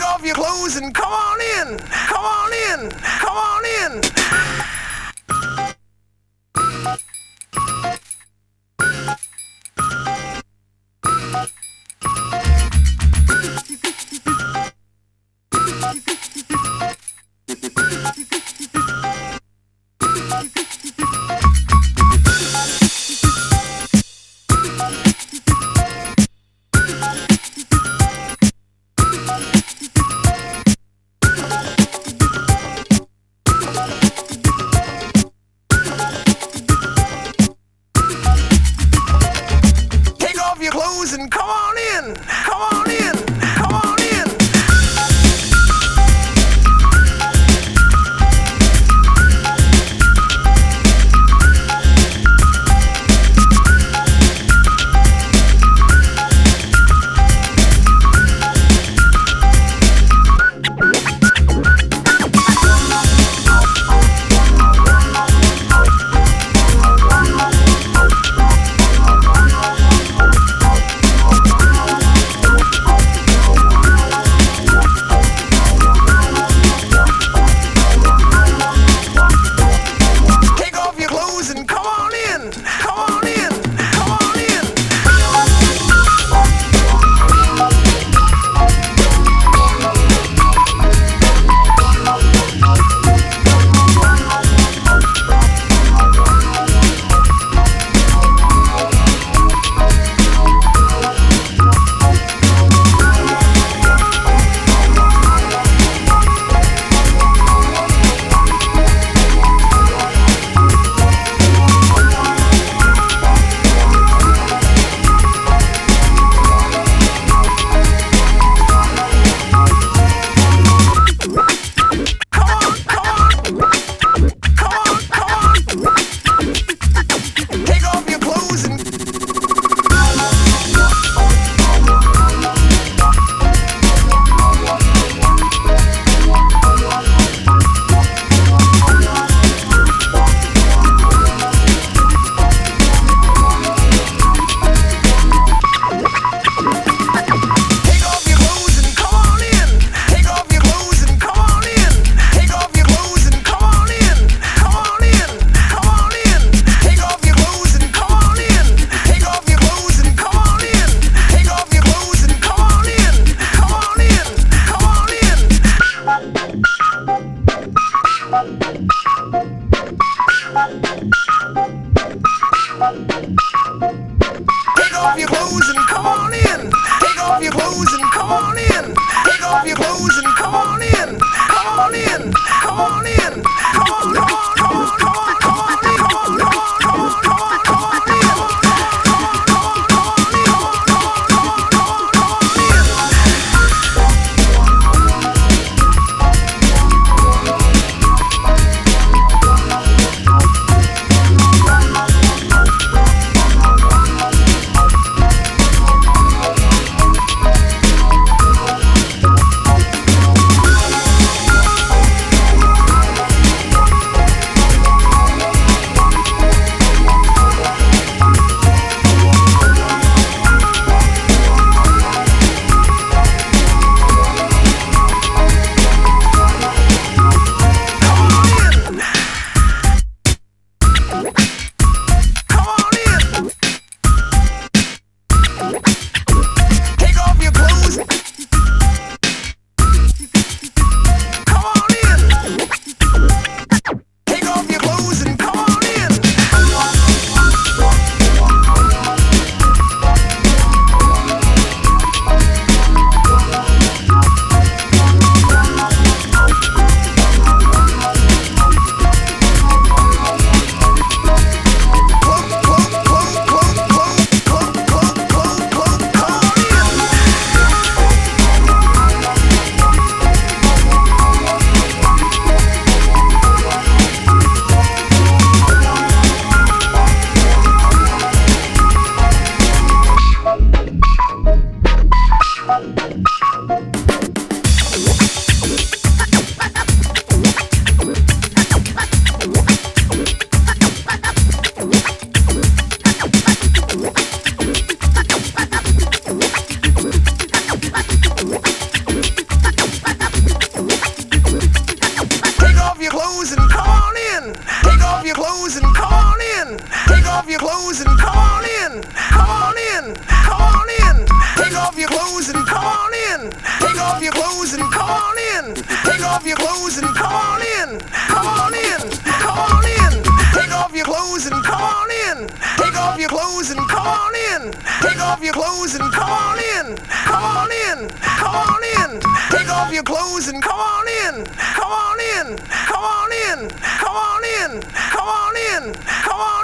off your clothes and come on in. Come on in. Come on in. off your clothes and come on in. Take off your clothes and come on in. Come on in. Come on in. Take off your clothes and come on in. Take off your clothes and come on in. Take off your clothes and come on in. Come on in. Come on in. Take off your clothes and come on in. Come on in. Come on in. Come on in. Come on in. Come on